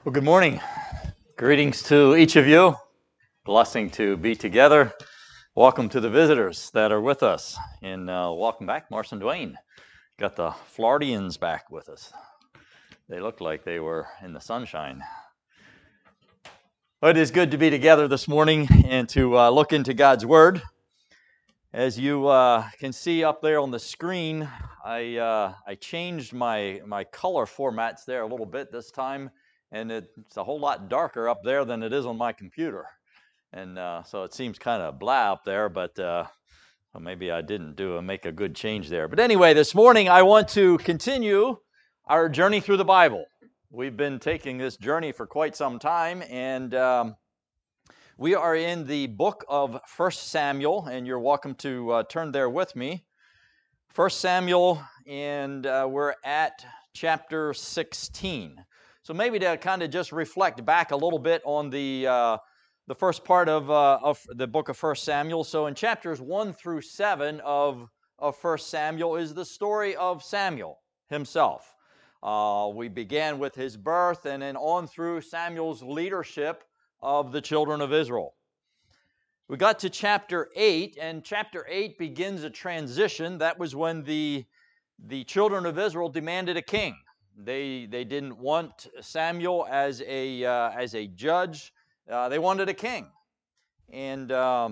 Well, good morning. Greetings to each of you. Blessing to be together. Welcome to the visitors that are with us. And welcome back, Marson Dwayne. Got the Floridians back with us. They look like they were in the sunshine. But it is good to be together this morning and to look into God's Word. As you can see up there on the screen, I changed my color formats there a little bit this time, and it's a whole lot darker up there than it is on my computer. And so it seems kind of blah up there, but well, maybe I didn't make a good change there. But anyway, this morning I want to continue our journey through the Bible. We've been taking this journey for quite some time, and we are in the book of 1 Samuel, and you're welcome to turn there with me. 1 Samuel, and we're at chapter 16. So maybe to kind of just reflect back a little bit on the first part of the book of 1 Samuel. So in chapters 1 through 7 of 1 Samuel is the story of Samuel himself. We began with his birth and then on through Samuel's leadership of the children of Israel. We got to chapter 8, and chapter 8 begins a transition. That was when the children of Israel demanded a king. They didn't want Samuel as a judge. They wanted a king. And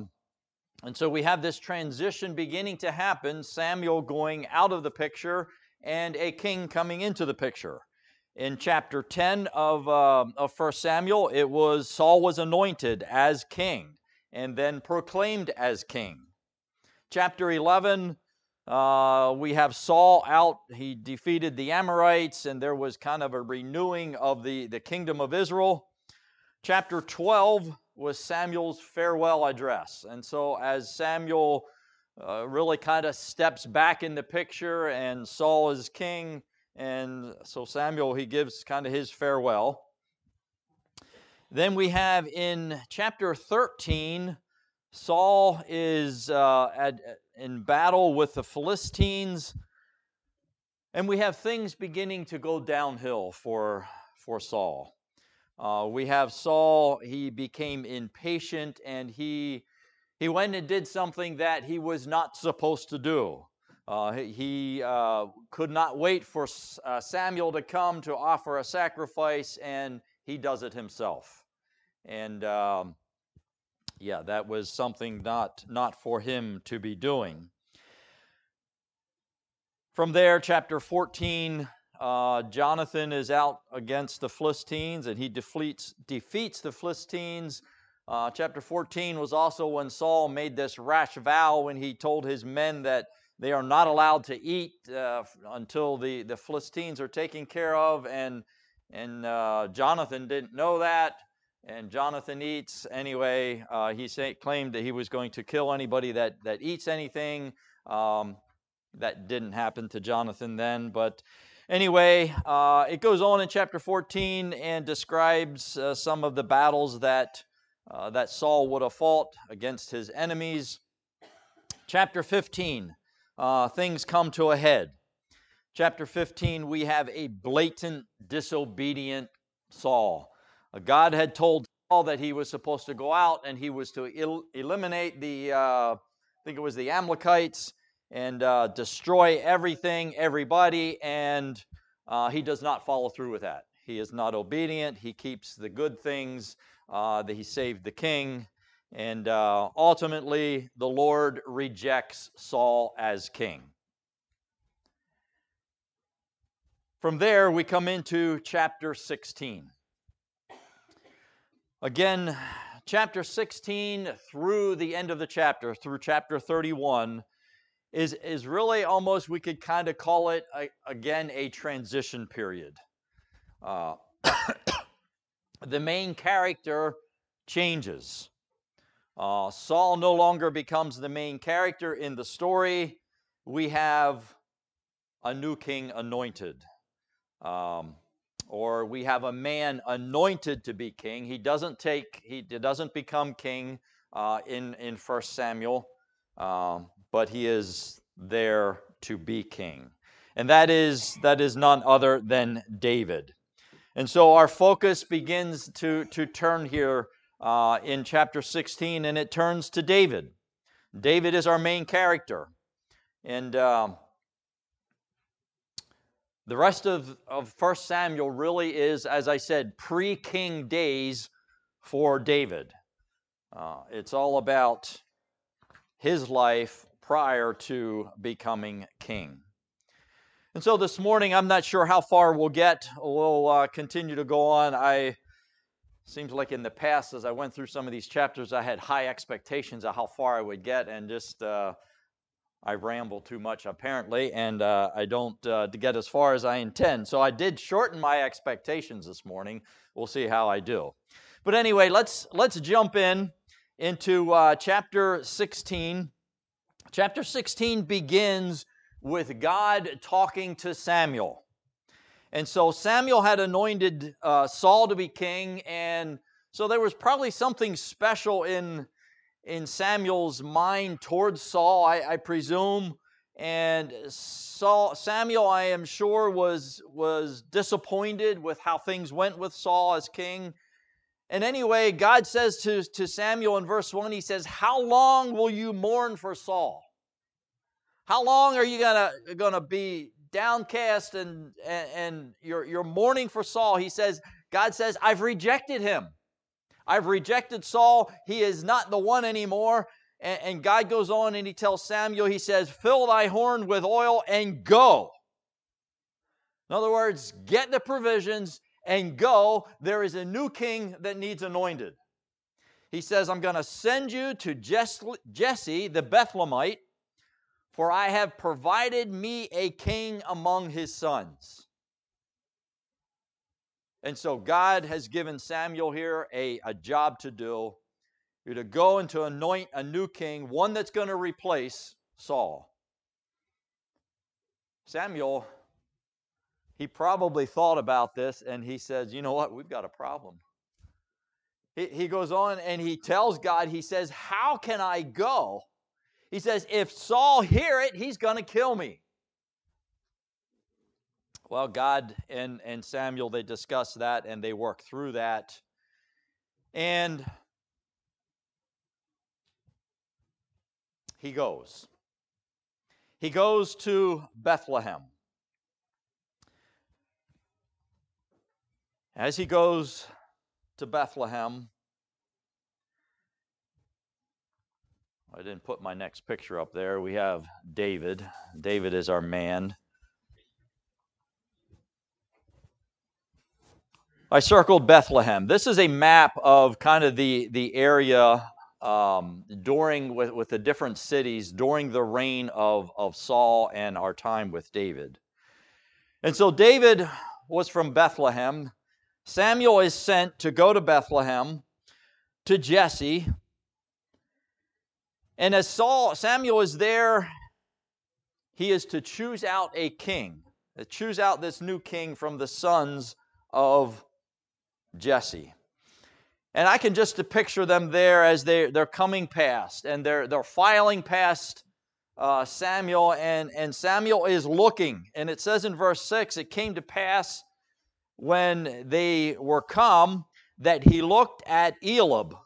so we have this transition beginning to happen, Samuel going out of the picture and a king coming into the picture. In chapter 10 of 1 Samuel, it was Saul was anointed as king and then proclaimed as king. Chapter 11, we have Saul out. He defeated the Amorites, and there was kind of a renewing of the kingdom of Israel. Chapter 12 was Samuel's farewell address. And so as Samuel really kind of steps back in the picture and Saul is king, and so Samuel, he gives kind of his farewell. Then we have in chapter 13, Saul is in battle with the Philistines, and we have things beginning to go downhill for Saul. We have Saul, he became impatient, and he went and did something that he was not supposed to do. He could not wait for Samuel to come to offer a sacrifice, and he does it himself. And that was something not for him to be doing. From there, chapter 14, Jonathan is out against the Philistines, and he defeats the Philistines. Chapter 14 was also when Saul made this rash vow when he told his men that they are not allowed to eat until the Philistines are taken care of, and Jonathan didn't know that, and Jonathan eats anyway. He claimed that he was going to kill anybody that eats anything. That didn't happen to Jonathan then, but anyway, it goes on in chapter 14 and describes some of the battles that Saul would have fought against his enemies. Chapter 15, things come to a head. Chapter 15, we have a blatant, disobedient Saul. God had told Saul that he was supposed to go out and he was to eliminate I think it was the Amalekites, and destroy everything, everybody, and he does not follow through with that. He is not obedient. He keeps the good things. That he saved the king, and ultimately the Lord rejects Saul as king. From there, we come into chapter 16. Again, chapter 16 through the end of the chapter, through chapter 31, is really almost, we could kind of call it, again, a transition period. The main character changes. Saul no longer becomes the main character in the story. We have a new king anointed. Or we have a man anointed to be king. He doesn't become king in 1 Samuel, but he is there to be king. And that is none other than David. And so our focus begins to turn here in chapter 16, and it turns to David. David is our main character. And the rest of 1 Samuel really is, as I said, pre-king days for David. It's all about his life prior to becoming king. And so this morning, I'm not sure how far we'll get. We'll continue to go on. Seems like in the past, as I went through some of these chapters, I had high expectations of how far I would get, and just I ramble too much apparently, and I don't get as far as I intend. So I did shorten my expectations this morning. We'll see how I do. But anyway, let's jump into chapter 16. Chapter 16 begins with God talking to Samuel. And so Samuel had anointed Saul to be king, and so there was probably something special in Samuel's mind towards Saul, I presume. And Samuel, I am sure, was disappointed with how things went with Saul as king. And anyway, God says to Samuel in verse 1, he says, "How long will you mourn for Saul? How long are you gonna be downcast and you're mourning for Saul?" He says, God says, "I've rejected him. I've rejected Saul. He is not the one anymore." And God goes on and he tells Samuel, he says, "Fill thy horn with oil and go." In other words, get the provisions and go. There is a new king that needs anointed. He says, "I'm going to send you to Jesse the Bethlehemite, for I have provided me a king among his sons." And so God has given Samuel here a job to do. You're to go and to anoint a new king, one that's going to replace Saul. Samuel, he probably thought about this, and he says, "You know what? We've got a problem." He goes on and he tells God, he says, "How can I go?" He says, "If Saul hear it, he's going to kill me." Well, God and Samuel, they discuss that and they work through that. And he goes. He goes to Bethlehem. As he goes to Bethlehem, I didn't put my next picture up there. We have David. David is our man. I circled Bethlehem. This is a map of kind of the area during with the different cities during the reign of Saul and our time with David. And so David was from Bethlehem. Samuel is sent to go to Bethlehem to Jesse. And as Samuel is there, he is to choose out a king, to choose out this new king from the sons of Jesse. And I can just picture them there as they're coming past, and they're filing past Samuel, and Samuel is looking. And it says in verse 6, "It came to pass when they were come that he looked at Eliab."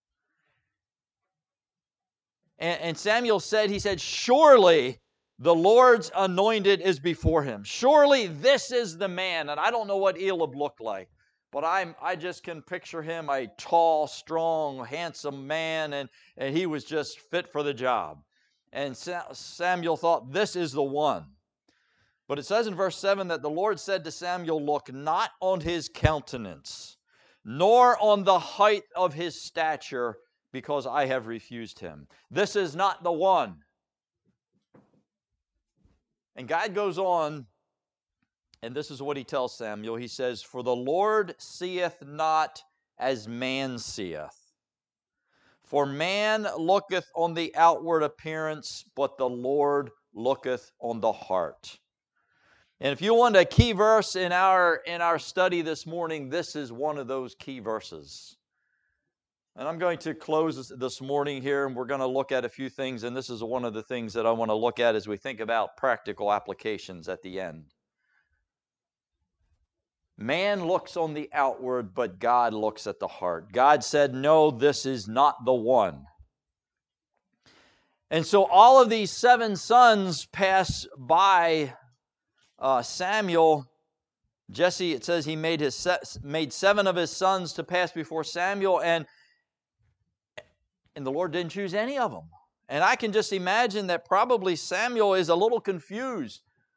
And Samuel said, he said, "Surely the Lord's anointed is before him. Surely this is the man." And I don't know what Eliab looked like, but I just can picture him, a tall, strong, handsome man, and he was just fit for the job. And Samuel thought, this is the one. But it says in verse 7 that the Lord said to Samuel, "Look not on his countenance, nor on the height of his stature, because I have refused him." This is not the one. And God goes on, and this is what he tells Samuel. He says, "For the Lord seeth not as man seeth. For man looketh on the outward appearance, but the Lord looketh on the heart." And if you want a key verse in our study this morning, this is one of those key verses. And I'm going to close this morning here, and we're going to look at a few things, and this is one of the things that I want to look at as we think about practical applications at the end. Man looks on the outward, but God looks at the heart. God said, no, this is not the one. And so all of these 7 sons pass by Samuel. Jesse, it says he made 7 of his sons to pass before Samuel, and the Lord didn't choose any of them. And I can just imagine that probably Samuel is a little confused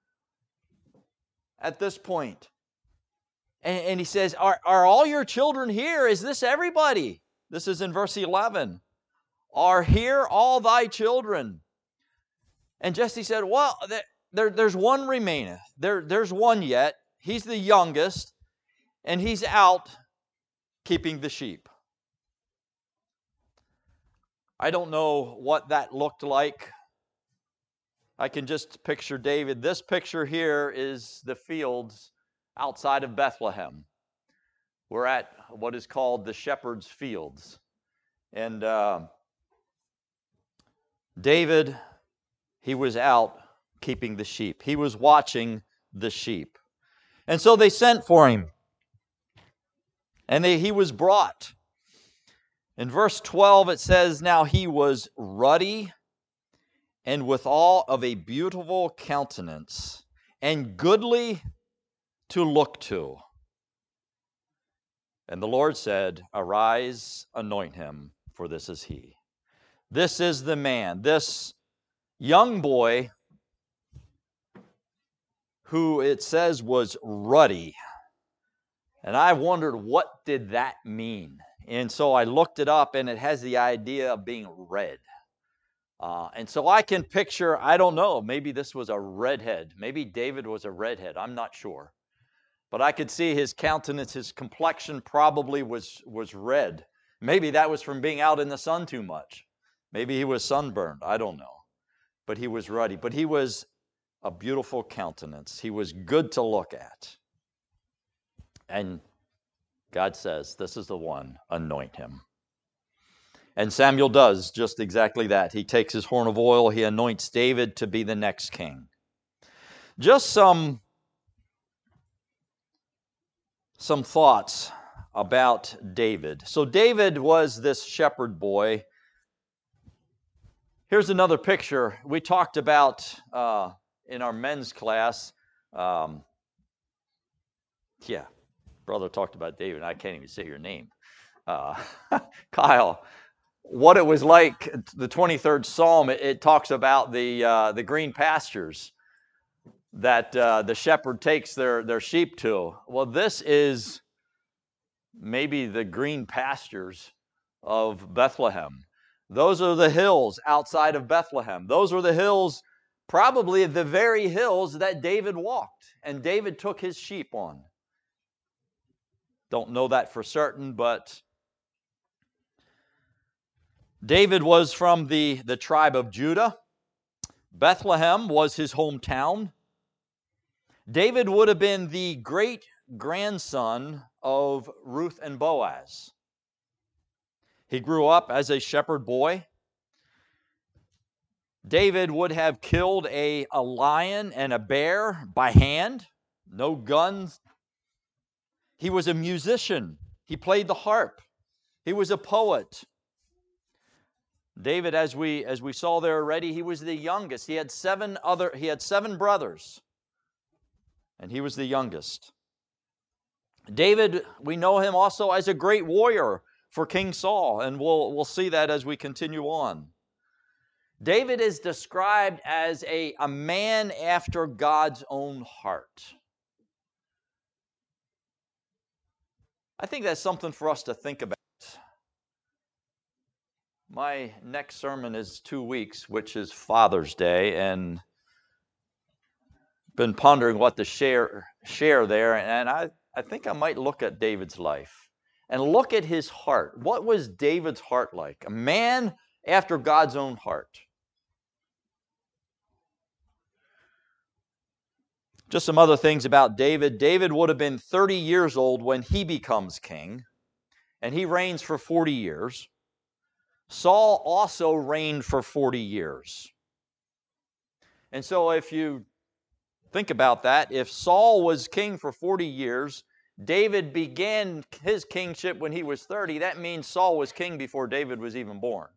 at this point. And he says, are all your children here? Is this everybody? This is in verse 11. Are here all thy children? And Jesse said, well, there's one remaineth. There's one yet. He's the youngest, and he's out keeping the sheep. I don't know what that looked like. I can just picture David. This picture here is the fields outside of Bethlehem. We're at what is called the Shepherd's Fields. And David, he was out keeping the sheep. He was watching the sheep. And so they sent for him. And he was brought. In verse 12 it says, now he was ruddy and withal of a beautiful countenance and goodly to look to. And the Lord said, arise, anoint him, for this is he. This is the man, this young boy who it says was ruddy. And I wondered, what did that mean? And so I looked it up, and it has the idea of being red. And so I can picture, I don't know, maybe this was a redhead. Maybe David was a redhead. I'm not sure. But I could see his countenance, his complexion probably was red. Maybe that was from being out in the sun too much. Maybe he was sunburned. I don't know. But he was ruddy. But he was a beautiful countenance. He was good to look at. And God says, this is the one, anoint him. And Samuel does just exactly that. He takes his horn of oil, he anoints David to be the next king. Just some thoughts about David. So David was this shepherd boy. Here's another picture we talked about in our men's class. Brother talked about David. I can't even say your name. Kyle. What it was like, the 23rd Psalm, it talks about the green pastures that the shepherd takes their sheep to. Well, this is maybe the green pastures of Bethlehem. Those are the hills outside of Bethlehem. Those are the hills, probably the very hills that David walked, and David took his sheep on. Don't know that for certain, but David was from the tribe of Judah. Bethlehem was his hometown. David would have been the great-grandson of Ruth and Boaz. He grew up as a shepherd boy. David would have killed a lion and a bear by hand, no guns. He was a musician. He played the harp. He was a poet. David, as we saw there already, he was the youngest. He had seven brothers, and he was the youngest. David, we know him also as a great warrior for King Saul, and we'll see that as we continue on. David is described as a man after God's own heart. I think that's something for us to think about. My next sermon is 2 weeks, which is Father's Day, and been pondering what to share there, and I think I might look at David's life and look at his heart. What was David's heart like? A man after God's own heart. Just some other things about David. David would have been 30 years old when he becomes king, and he reigns for 40 years. Saul also reigned for 40 years. And so if you think about that, if Saul was king for 40 years David began his kingship when he was 30. That means Saul was king before David was even born.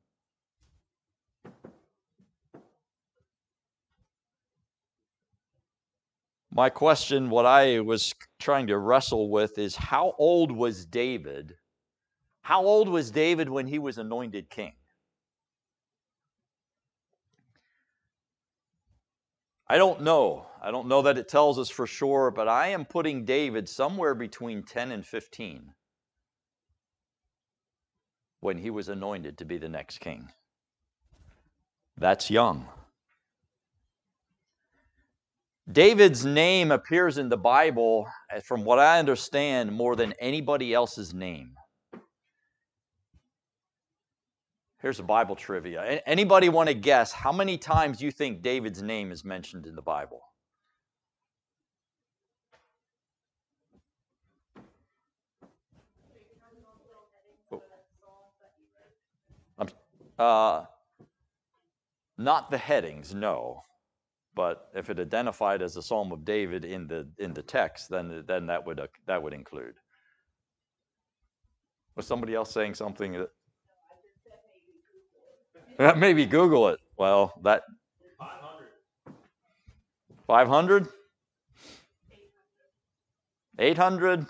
My question, what I was trying to wrestle with, is how old was David? How old was David when he was anointed king? I don't know. I don't know that it tells us for sure, but I am putting David somewhere between 10 and 15 when he was anointed to be the next king. That's young. David's name appears in the Bible, from what I understand, more than anybody else's name. Here's a Bible trivia. Anybody want to guess how many times you think David's name is mentioned in the Bible? Not the headings, no. But if it identified as a Psalm of David in the text, then that would include. Was somebody else saying something that maybe Google it? Well, that 500, 800.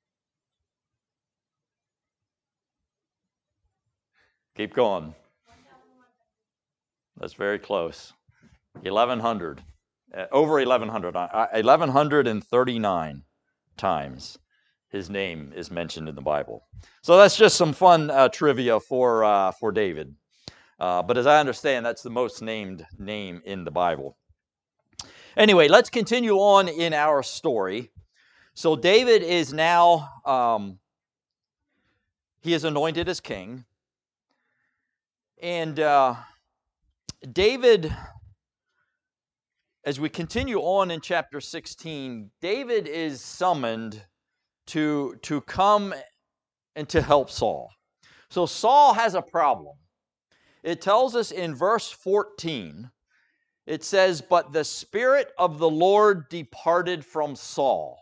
Keep going. That's very close. 1,100. Over 1,100. 1,139 times his name is mentioned in the Bible. So that's just some fun trivia for David. But as I understand, that's the most named name in the Bible. Anyway, let's continue on in our story. So David is now, he is anointed as king. And David, as we continue on in chapter 16, David is summoned to come and to help Saul. So Saul has a problem. It tells us in verse 14, it says, "But the Spirit of the Lord departed from Saul."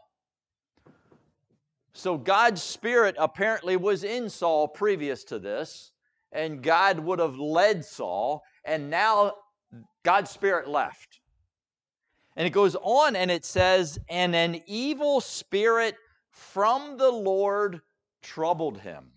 So God's Spirit apparently was in Saul previous to this, and God would have led Saul, and now God's Spirit left. And it goes on and it says, "And an evil spirit from the Lord troubled him."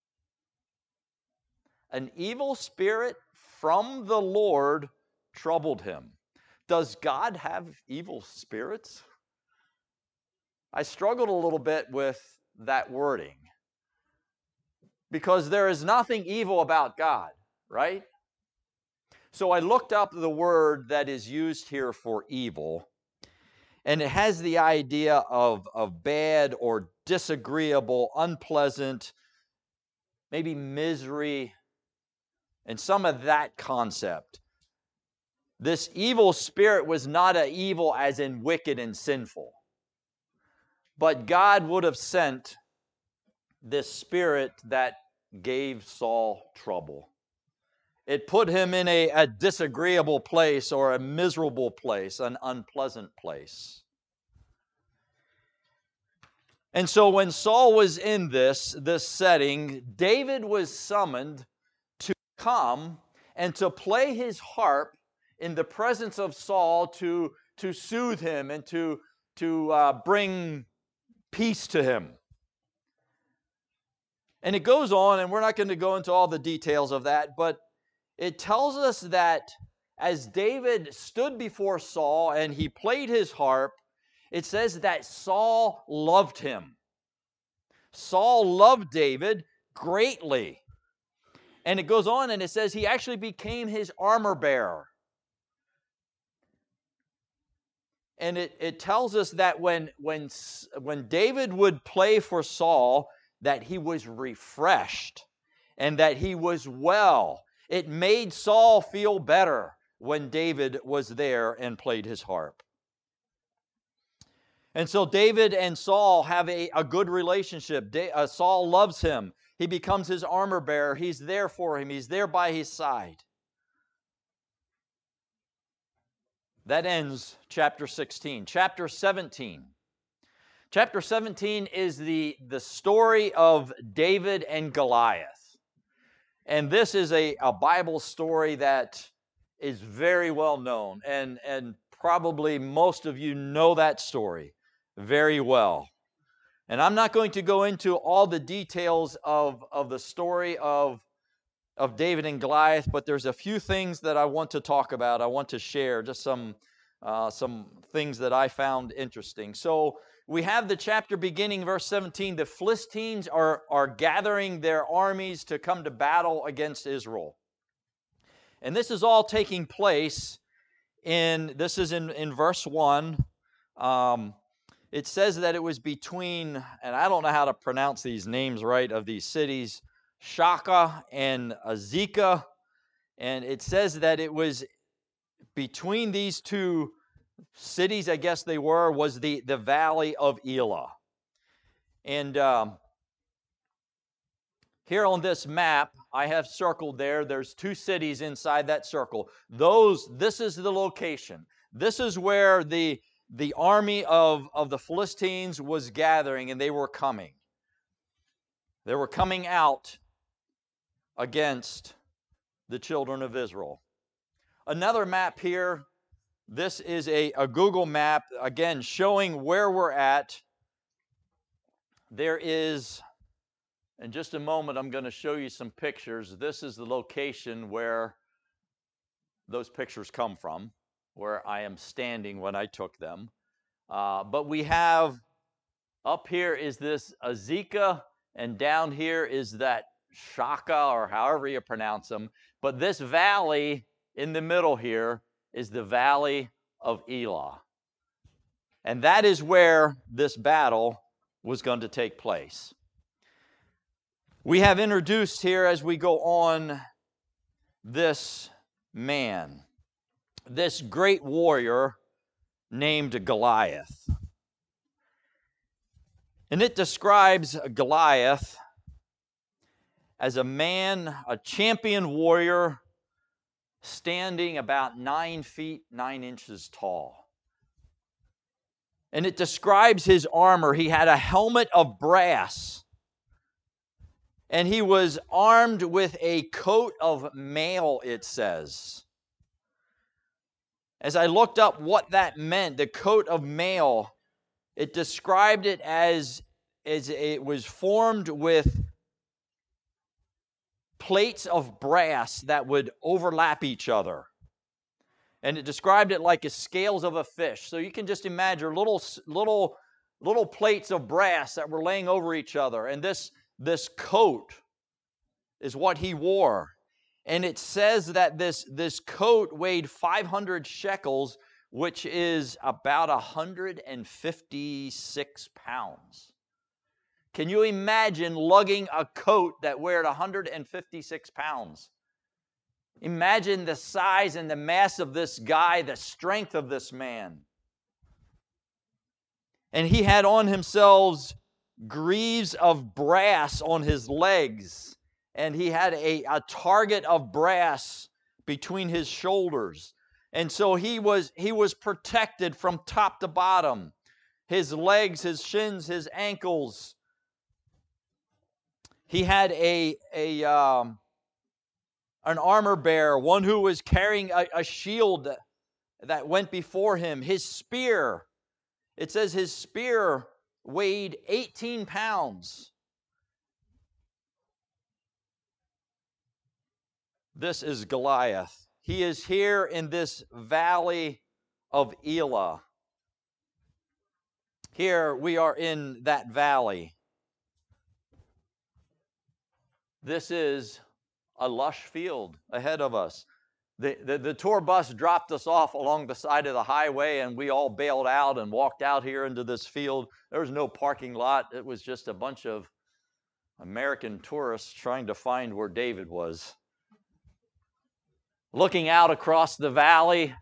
An evil spirit from the Lord troubled him. Does God have evil spirits? I struggled a little bit with that wording, because there is nothing evil about God, right? So I looked up the word that is used here for evil, and it has the idea of bad or disagreeable, unpleasant, maybe misery, and some of that concept. This evil spirit was not an evil as in wicked and sinful, but God would have sent this spirit that gave Saul trouble. It put him in a disagreeable place, or a miserable place, an unpleasant place. And so when Saul was in this setting, David was summoned to come and to play his harp in the presence of Saul to soothe him and to bring peace to him. And it goes on, and we're not going to go into all the details of that, but it tells us that as David stood before Saul and he played his harp, it says that Saul loved him. Saul loved David greatly. And it goes on and it says he actually became his armor bearer. And it tells us that when David would play for Saul, that he was refreshed and that he was well. It made Saul feel better when David was there and played his harp. And so David and Saul have a good relationship. Saul loves him. He becomes his armor bearer. He's there for him. He's there by his side. That ends chapter 16. Chapter 17 Chapter 17 is the story of David and Goliath. And this is a Bible story that is very well known. And probably most of you know that story very well. And I'm not going to go into all the details of the story of David and Goliath, but there's a few things that I want to talk about. I want to share just some things that I found interesting. So we have the chapter beginning, verse 17. The Philistines are gathering their armies to come to battle against Israel. And this is all taking place this is in verse 1. It says that it was between, and I don't know how to pronounce these names right of these cities, Shaka and Azekah, and it says that it was between these two cities, I guess they were, was the valley of Elah. And here on this map, I have circled there's two cities inside that circle. This is the location. This is where the army of the Philistines was gathering, and they were coming. They were coming out against the children of Israel. Another map here. This is a Google map, again, showing where we're at. There is, in just a moment, I'm going to show you some pictures. This is the location where those pictures come from, where I am standing when I took them. But we have, up here is this Azekah, and down here is that Shaka, or however you pronounce them. But this valley in the middle here is the valley of Elah. And that is where this battle was going to take place. We have introduced here as we go on this man, this great warrior named Goliath. And it describes Goliath as a man, a champion warrior, standing about 9 feet 9 inches tall. And it describes his armor. He had a helmet of brass, and he was armed with a coat of mail, it says. As I looked up what that meant, the coat of mail, it described it as it was formed with plates of brass that would overlap each other. And it described it like the scales of a fish. So you can just imagine little plates of brass that were laying over each other. And this coat is what he wore. And it says that this coat weighed 500 shekels, which is about 156 pounds. Can you imagine lugging a coat that weighed 156 pounds? Imagine the size and the mass of this guy, the strength of this man. And he had on himself greaves of brass on his legs, and he had a target of brass between his shoulders. And so he was protected from top to bottom. His legs, his shins, his ankles. He had an armor bearer, one who was carrying a shield that went before him. His spear, it says his spear weighed 18 pounds. This is Goliath. He is here in this valley of Elah. Here we are in that valley. This is a lush field ahead of us. The tour bus dropped us off along the side of the highway, and we all bailed out and walked out here into this field. There was no parking lot. It was just a bunch of American tourists trying to find where David was. Looking out across the valley,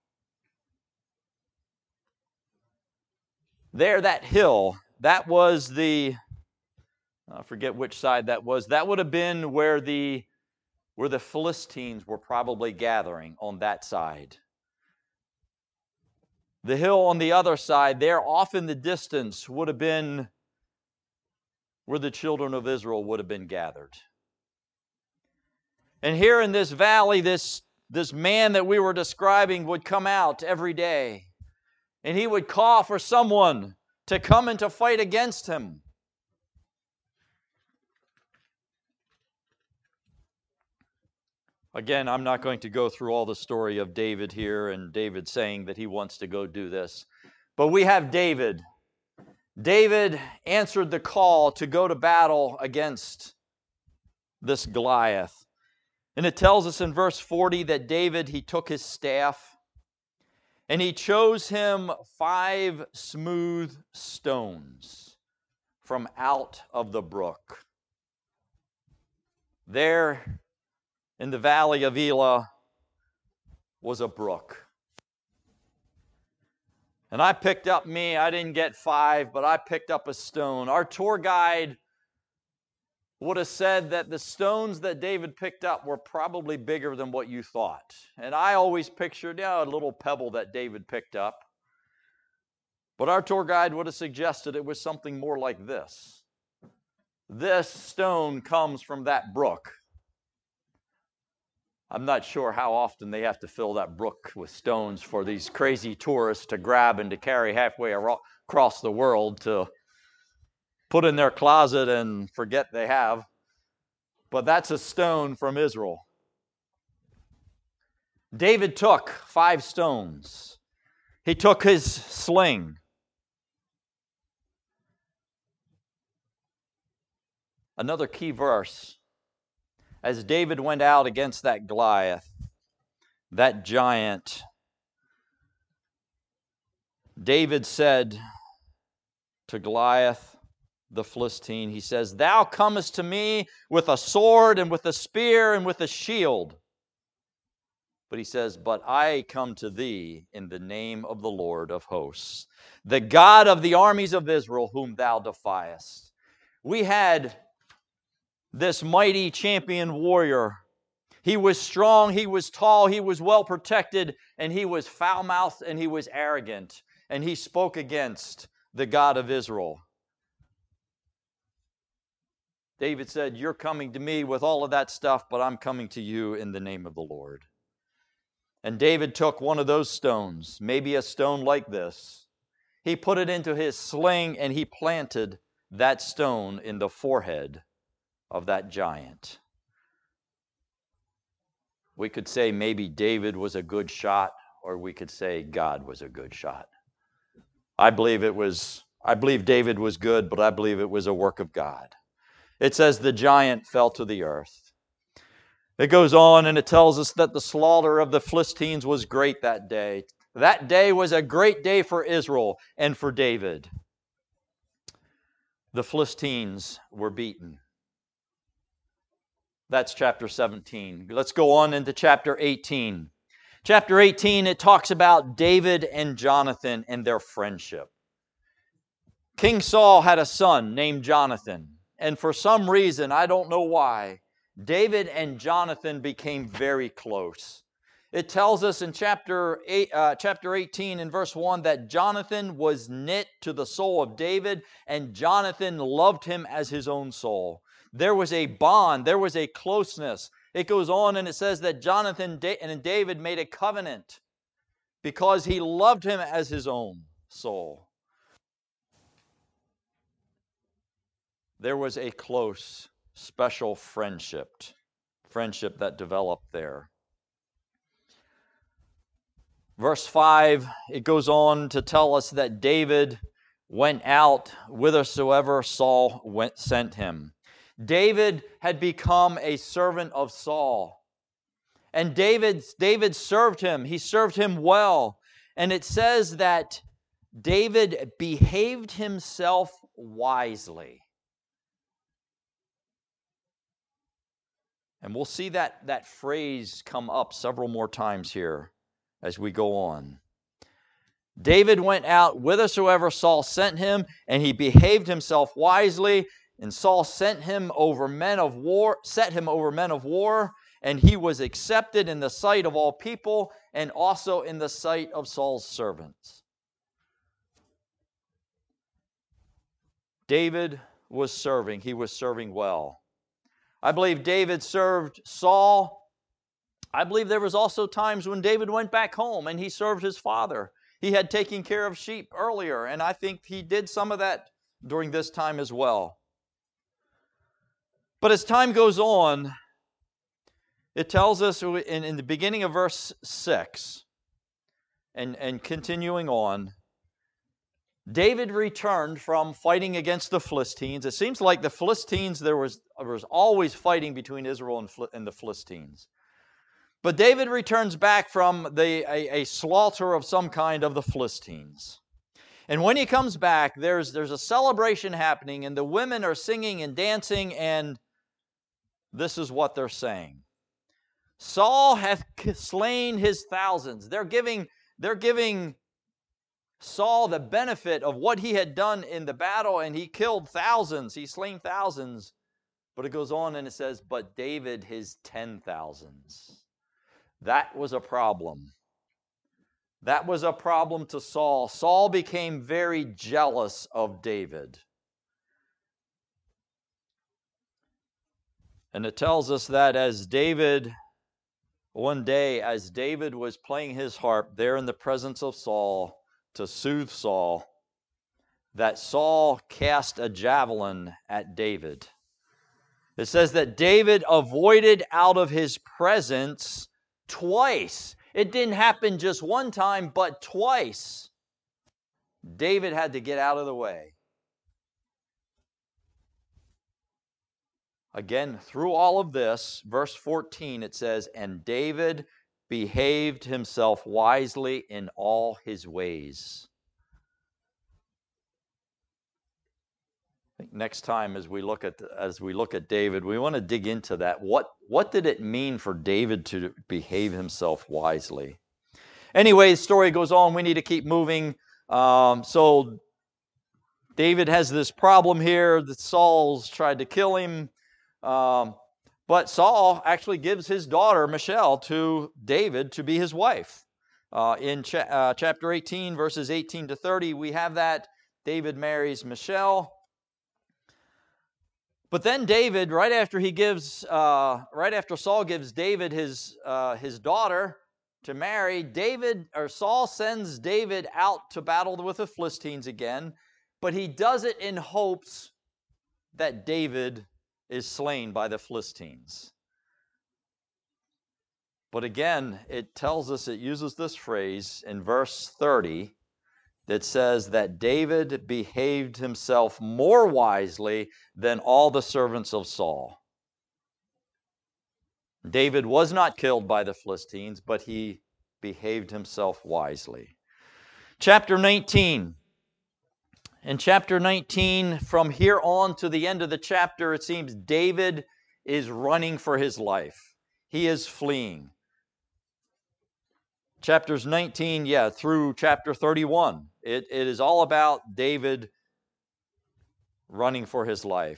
there, that hill, that was I forget which side that was. That would have been where the Philistines were probably gathering, on that side. The hill on the other side, there off in the distance, would have been where the children of Israel would have been gathered. And here in this valley, this man that we were describing would come out every day. And he would call for someone to come and to fight against him. Again, I'm not going to go through all the story of David here and David saying that he wants to go do this. But we have David. David answered the call to go to battle against this Goliath. And it tells us in verse 40 that David, he took his staff and he chose him 5 smooth stones from out of the brook. There in the valley of Elah was a brook. And I picked up I didn't get 5, but I picked up a stone. Our tour guide would have said that the stones that David picked up were probably bigger than what you thought. And I always pictured a little pebble that David picked up. But our tour guide would have suggested it was something more like this. This stone comes from that brook. I'm not sure how often they have to fill that brook with stones for these crazy tourists to grab and to carry halfway across the world to put in their closet and forget they have. But that's a stone from Israel. David took 5 stones. He took his sling. Another key verse. As David went out against that Goliath, that giant, David said to Goliath, the Philistine, he says, "Thou comest to me with a sword and with a spear and with a shield." But he says, "But I come to thee in the name of the Lord of hosts, the God of the armies of Israel, whom thou defiest." We had this mighty champion warrior. He was strong, he was tall, he was well protected, and he was foul-mouthed and he was arrogant. And he spoke against the God of Israel. David said, "You're coming to me with all of that stuff, but I'm coming to you in the name of the Lord." And David took one of those stones, maybe a stone like this. He put it into his sling and he planted that stone in the forehead of that giant. We could say maybe David was a good shot, or we could say God was a good shot. I believe David was good, but I believe it was a work of God. It says the giant fell to the earth. It goes on and it tells us that the slaughter of the Philistines was great that day. That day was a great day for Israel and for David. The Philistines were beaten. That's chapter 17. Let's go on into chapter 18. Chapter 18, it talks about David and Jonathan and their friendship. King Saul had a son named Jonathan. And for some reason, I don't know why, David and Jonathan became very close. It tells us in chapter 18 in verse 1 that Jonathan was knit to the soul of David, and Jonathan loved him as his own soul. There was a bond, there was a closeness. It goes on and it says that Jonathan and David made a covenant because he loved him as his own soul. There was a close, special friendship that developed there. Verse 5, it goes on to tell us that David went out whithersoever Saul sent him. David had become a servant of Saul. And David served him. He served him well. And it says that David behaved himself wisely. And we'll see that phrase come up several more times here as we go on. David went out whithersoever Saul sent him, and he behaved himself wisely. And Saul set him over men of war, and he was accepted in the sight of all people, and also in the sight of Saul's servants. David was serving. He was serving well. I believe David served Saul. I believe there was also times when David went back home and he served his father. He had taken care of sheep earlier, and I think he did some of that during this time as well. But as time goes on, it tells us in the beginning of verse 6 and continuing on, David returned from fighting against the Philistines. It seems like the Philistines, there was always fighting between Israel and the Philistines. But David returns back from a slaughter of some kind of the Philistines. And when he comes back, there's a celebration happening, and the women are singing and dancing, and this is what they're saying. Saul hath slain his thousands. They're giving Saul the benefit of what he had done in the battle, and he killed thousands. He slain thousands. But it goes on and it says, but David his 10,000s. That was a problem. That was a problem to Saul. Saul became very jealous of David. And it tells us that one day, as David was playing his harp there in the presence of Saul to soothe Saul, that Saul cast a javelin at David. It says that David avoided out of his presence twice. It didn't happen just one time, but twice. David had to get out of the way. Again, through all of this, verse 14, it says, and David behaved himself wisely in all his ways. I think next time as we look at David, we want to dig into that. What did it mean for David to behave himself wisely? Anyway, the story goes on. We need to keep moving. So David has this problem here that Saul's tried to kill him. But Saul actually gives his daughter, Michal, to David to be his wife. In chapter 18, verses 18 to 30, we have that. David marries Michal. But then David, right after Saul gives David his daughter to marry, Saul sends David out to battle with the Philistines again, but he does it in hopes that David is slain by the Philistines. But again, it uses this phrase in verse 30 that says that David behaved himself more wisely than all the servants of Saul. David was not killed by the Philistines, but he behaved himself wisely. Chapter 19. In chapter 19, from here on to the end of the chapter, it seems David is running for his life. He is fleeing. Chapters 19, through chapter 31. It is all about David running for his life.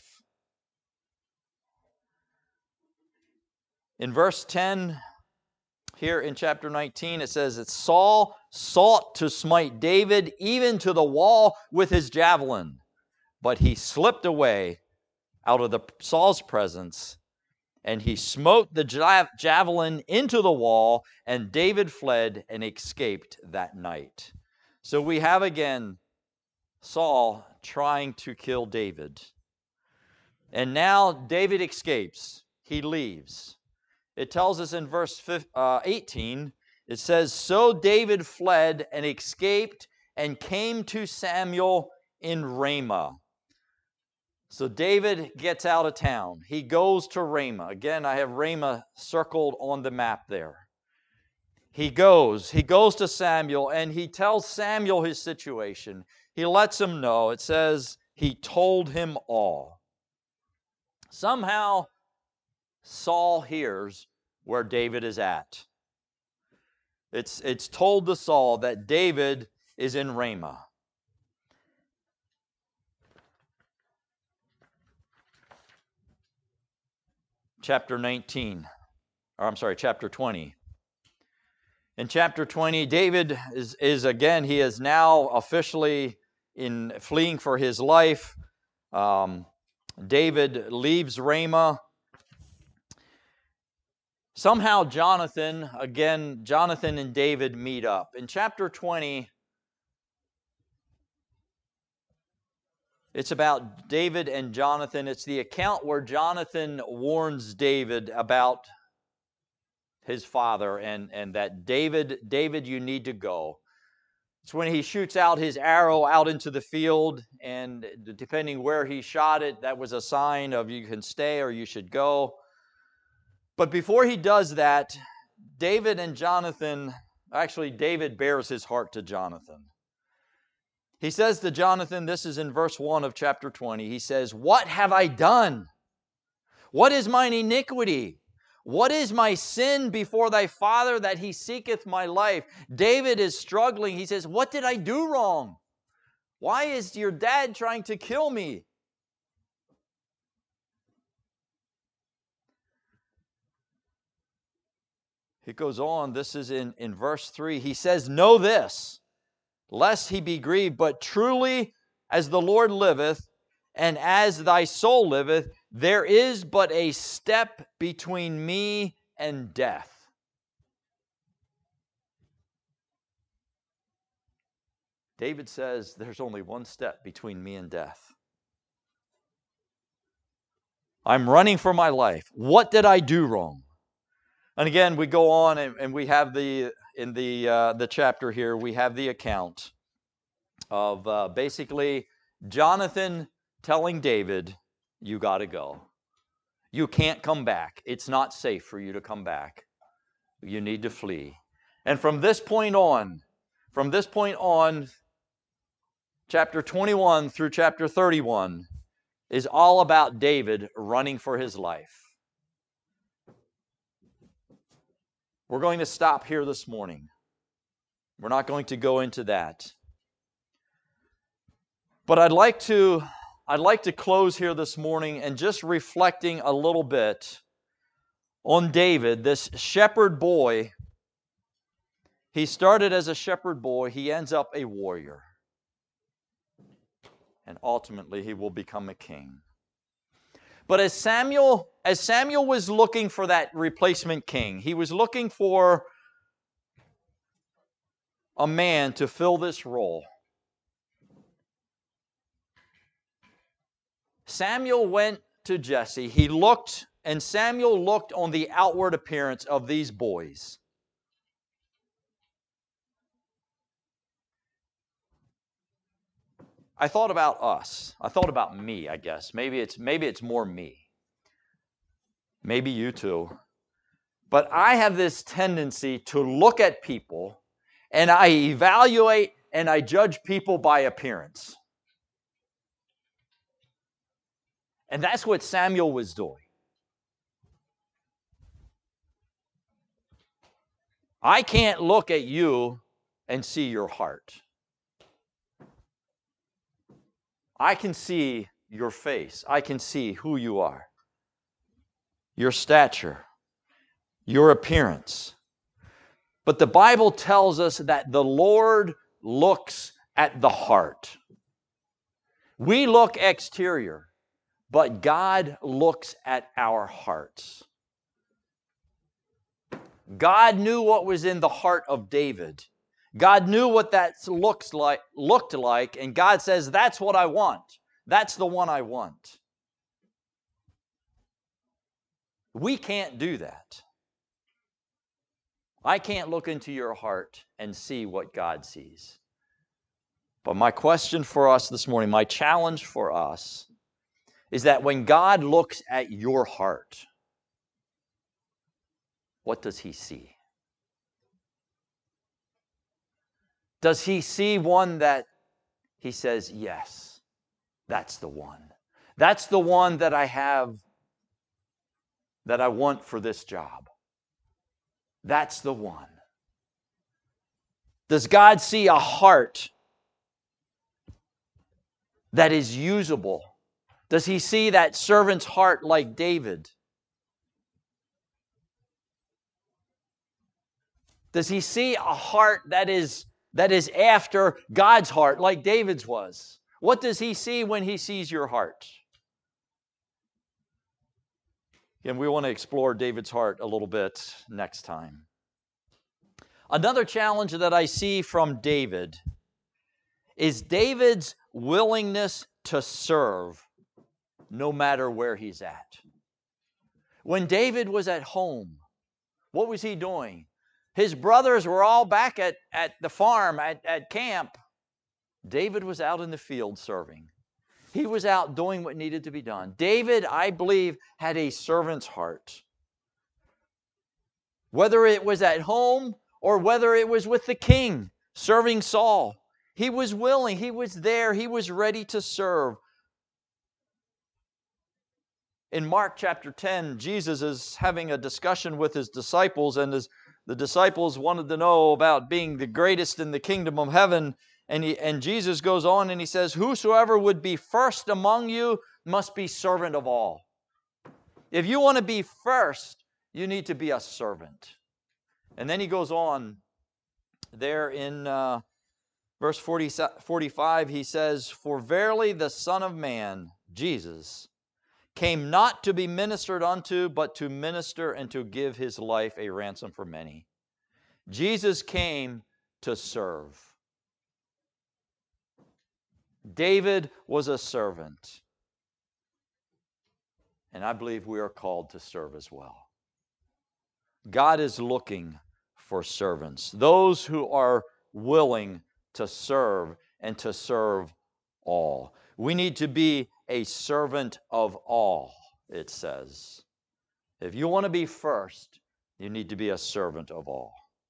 In verse 10, here in chapter 19, it says that Saul sought to smite David even to the wall with his javelin, but he slipped away out of Saul's presence, and he smote the javelin into the wall, and David fled and escaped that night. So we have again Saul trying to kill David. And now David escapes. He leaves. It tells us in verse 18, it says, so David fled and escaped and came to Samuel in Ramah. So David gets out of town. He goes to Ramah. Again, I have Ramah circled on the map there. He goes to Samuel, and he tells Samuel his situation. He lets him know. It says he told him all. Somehow, Saul hears where David is at. It's told to Saul that David is in Ramah. Chapter 20. In chapter 20, David is again, he is now officially in fleeing for his life. David leaves Ramah. Somehow Jonathan and David meet up. In chapter 20, it's about David and Jonathan. It's the account where Jonathan warns David about his father and that David, you need to go. It's when he shoots out his arrow out into the field, and depending where he shot it, that was a sign of you can stay or you should go. But before he does that, David bears his heart to Jonathan. He says to Jonathan, this is in verse 1 of chapter 20, he says, "What have I done? What is mine iniquity? What is my sin before thy father that he seeketh my life?" David is struggling. He says, what did I do wrong? Why is your dad trying to kill me? It goes on. This is in verse 3. He says, "Know this, lest he be grieved, but truly as the Lord liveth, and as thy soul liveth, there is but a step between me and death." David says, there's only one step between me and death. I'm running for my life. What did I do wrong? And again, we go on and we have in the chapter here, we have the account of basically Jonathan telling David, you got to go. You can't come back. It's not safe for you to come back. You need to flee. And from this point on, chapter 21 through chapter 31 is all about David running for his life. We're going to stop here this morning. We're not going to go into that. But I'd like to close here this morning and just reflecting a little bit on David, this shepherd boy. He started as a shepherd boy. He ends up a warrior. And ultimately, he will become a king. But as Samuel was looking for that replacement king, he was looking for a man to fill this role. Samuel went to Jesse. Samuel looked on the outward appearance of these boys. I thought about us. I thought about me, I guess. Maybe it's more me. Maybe you too. But I have this tendency to look at people and I evaluate and I judge people by appearance. And that's what Samuel was doing. I can't look at you and see your heart. I can see your face. I can see who you are, your stature, your appearance. But the Bible tells us that the Lord looks at the heart. We look exterior, but God looks at our hearts. God knew what was in the heart of David. God knew what that looked like, and God says, that's what I want. That's the one I want. We can't do that. I can't look into your heart and see what God sees. But my question for us this morning, my challenge for us, is that when God looks at your heart, what does He see? Does He see one that He says, yes, that's the one. That's the one that I have, that I want for this job. That's the one. Does God see a heart that is usable? Does He see that servant's heart like David? Does He see a heart that is after God's heart like David's was? What does He see when He sees your heart? And we want to explore David's heart a little bit next time. Another challenge that I see from David is David's willingness to serve no matter where he's at. When David was at home, what was he doing? His brothers were all back at the farm, at camp. David was out in the field serving. He was out doing what needed to be done. David, I believe, had a servant's heart. Whether it was at home or whether it was with the king serving Saul, he was willing, he was there, he was ready to serve. In Mark chapter 10, Jesus is having a discussion with his disciples, and the disciples wanted to know about being the greatest in the kingdom of heaven. And Jesus goes on and he says, whosoever would be first among you must be servant of all. If you want to be first, you need to be a servant. And then he goes on there in verse 45, he says, for verily the Son of Man, Jesus, came not to be ministered unto, but to minister and to give his life a ransom for many. Jesus came to serve. David was a servant. And I believe we are called to serve as well. God is looking for servants, those who are willing to serve and to serve all. We need to be a servant of all, it says. If you want to be first, you need to be a servant of all.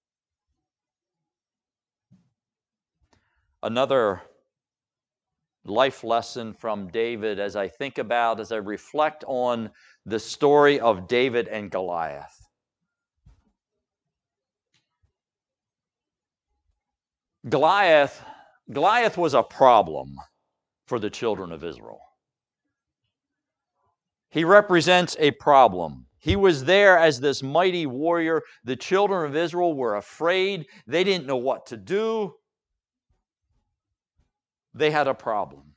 Another life lesson from David as I think about, as I reflect on the story of David and Goliath. Goliath was a problem for the children of Israel. He represents a problem. He was there as this mighty warrior. The children of Israel were afraid. They didn't know what to do. They had a problem.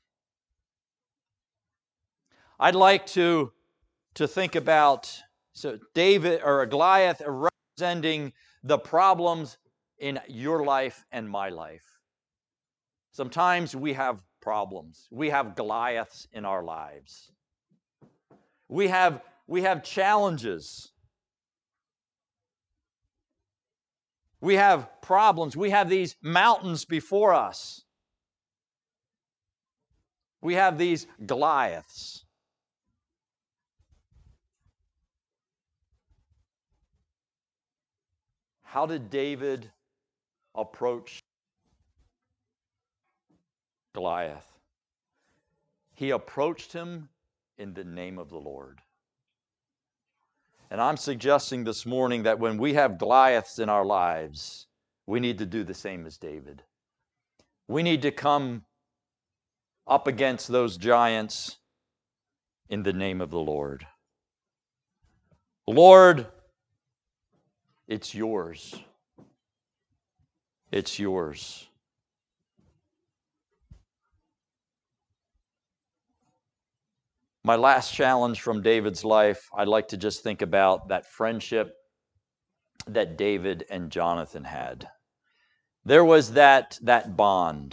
I'd like to think about David or Goliath representing the problems in your life and my life. Sometimes we have problems. We have Goliaths in our lives. We have challenges. We have problems. We have these mountains before us. We have these Goliaths. How did David approach Goliath? He approached him in the name of the Lord. And I'm suggesting this morning that when we have Goliaths in our lives, we need to do the same as David. We need to come up against those giants in the name of the Lord. Lord, it's yours. It's yours. My last challenge from David's life, I'd like to just think about that friendship that David and Jonathan had. There was that bond.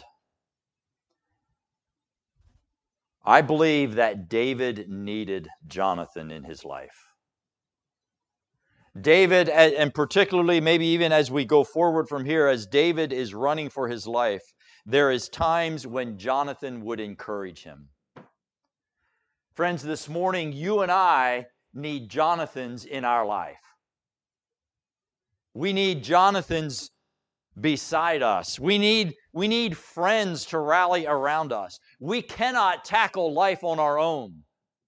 I believe that David needed Jonathan in his life. David, and particularly maybe even as we go forward from here, as David is running for his life, there is times when Jonathan would encourage him. Friends, this morning, you and I need Jonathans in our life. We need Jonathans beside us. We need friends to rally around us. We cannot tackle life on our own.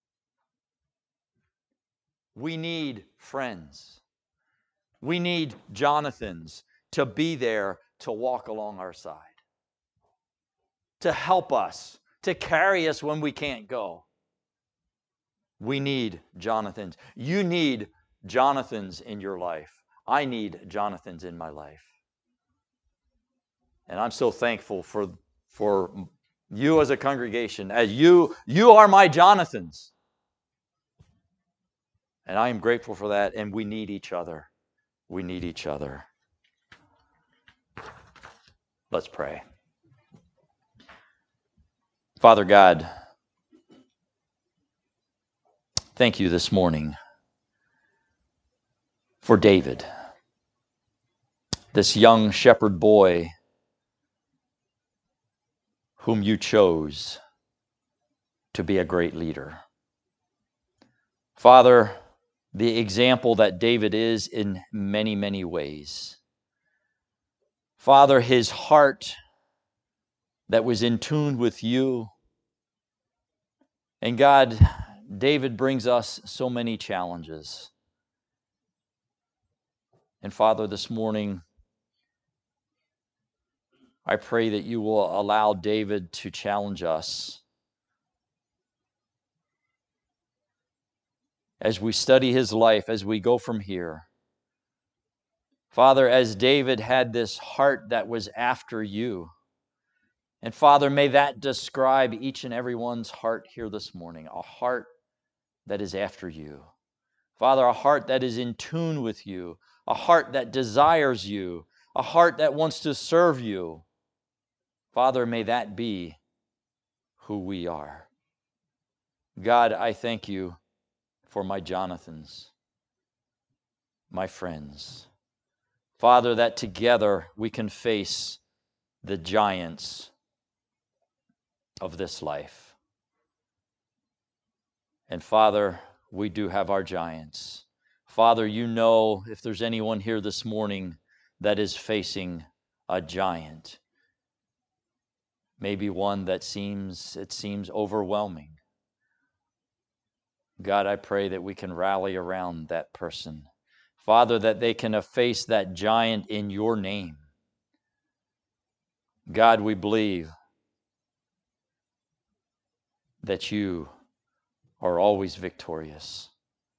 We need friends. We need Jonathans to be there to walk along our side, to help us, to carry us when we can't go. We need Jonathans. You need Jonathans in your life. I need Jonathans in my life. And I'm so thankful for You as a congregation, as you are my Jonathans. And I am grateful for that, and we need each other. We need each other. Let's pray. Father God, thank you this morning for David, this young shepherd boy whom you chose to be a great leader. Father, the example that David is in many, many ways. Father, his heart that was in tune with you. And God, David brings us so many challenges. And Father, this morning, I pray that you will allow David to challenge us as we study his life, as we go from here. Father, as David had this heart that was after you, and Father, may that describe each and everyone's heart here this morning, a heart that is after you. Father, a heart that is in tune with you, a heart that desires you, a heart that wants to serve you. Father, may that be who we are. God, I thank you for my Jonathans, my friends. Father, that together we can face the giants of this life. And Father, we do have our giants. Father, you know if there's anyone here this morning that is facing a giant, maybe one that seems overwhelming. God, I pray that we can rally around that person. Father, that they can face that giant in your name. God, we believe that you are always victorious.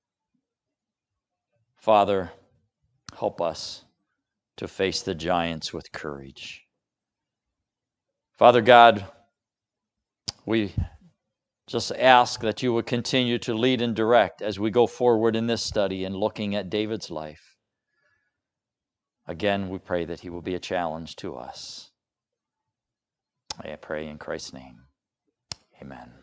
Father, help us to face the giants with courage. Father God, we just ask that you would continue to lead and direct as we go forward in this study and looking at David's life. Again, we pray that he will be a challenge to us. I pray in Christ's name. Amen.